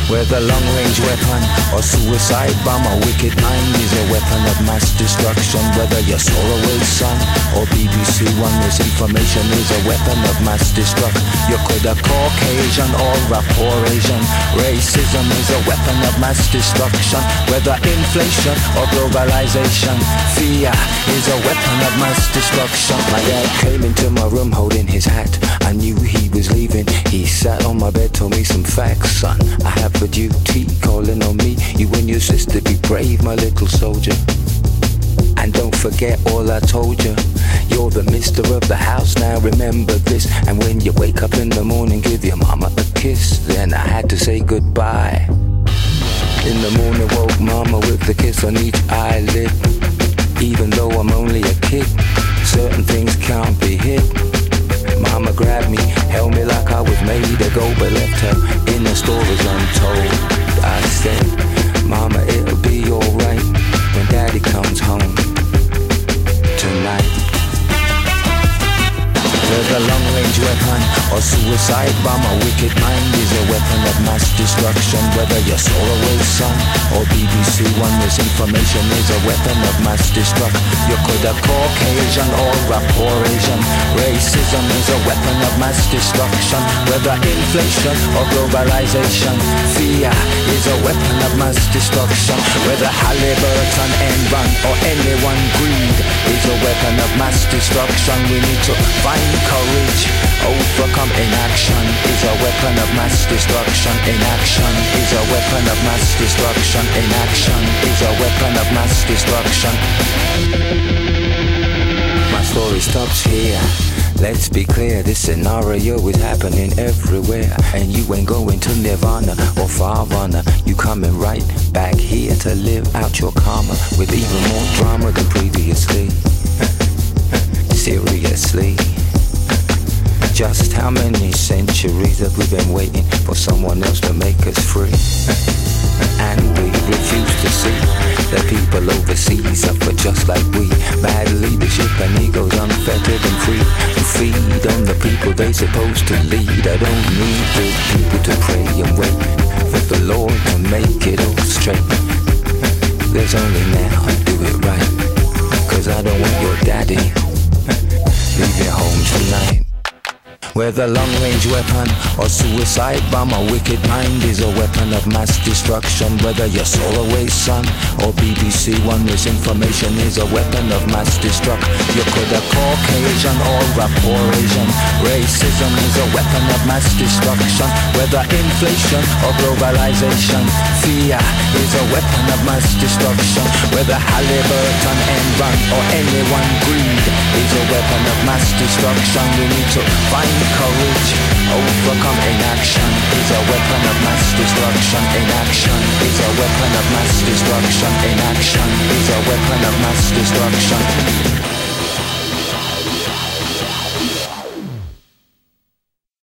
Whether long-range weapon or suicide bomb, a wicked mind is a weapon of mass destruction. Whether you're Solarway Sun or BBC One, misinformation is a weapon of mass destruction. You could have Caucasian or a poor Asian. Racism is a weapon of mass destruction. Whether inflation or globalization, fear is a weapon of mass destruction. My dad came into my room holding his hat. I knew he was leaving. He sat on my bed, told me some facts, son. I have a duty calling on me. You and your sister, be brave, my little soldier. And don't forget all I told you. You're the mister of the house, now remember this. And when you wake up in the morning, give your mama a kiss. Then I had to say goodbye. In the morning, woke mama with the kiss on each eyelid. Even though I'm only a kid, certain things can't be hid. Mama grabbed me, held me like I was made to go, but left her in the stories untold. I said, Mama, it'll be alright when Daddy comes home tonight. Whether long-range weapon or suicide bomb, a wicked mind is a weapon of mass destruction. Whether you're Solarway Sun or BBC One, misinformation is a weapon of mass destruction. You could have Caucasian or a poor Asian. Racism is a weapon of mass destruction. Whether inflation or globalization, fear is a weapon of mass destruction. Whether Halliburton, Enron or anyone, greed is a weapon of mass destruction. We need to find courage, overcome inaction is a weapon of mass destruction. Inaction is a weapon of mass destruction. Inaction is a weapon of mass destruction. My story stops here. Let's be clear, this scenario is happening everywhere. And you ain't going to Nirvana or Farvana. You coming right back here to live out your karma with even more drama than previously. Seriously. Just how many centuries have we been waiting for someone else to make us free? And we refuse to see the people overseas suffer just like we. Bad leadership and egos unfettered and free to feed on the people they supposed to lead. I don't need the people to pray and wait for the Lord to make it all straight. There's only now, do it right, 'cause I don't want your daddy leaving home tonight. Whether long-range weapon or suicide bomb, a wicked mind is a weapon of mass destruction. Whether you're Solarway Sun or BBC One, misinformation is a weapon of mass destruction. You could have Caucasian or a poor Asian. Racism is a weapon of mass destruction. Whether inflation or globalization, fear is a weapon of mass destruction. Whether Halliburton, Enron or anyone, greed is a weapon of mass destruction. We need to find courage, overcome inaction is a weapon of mass destruction. Inaction is a weapon of mass destruction. Inaction is a weapon of mass destruction.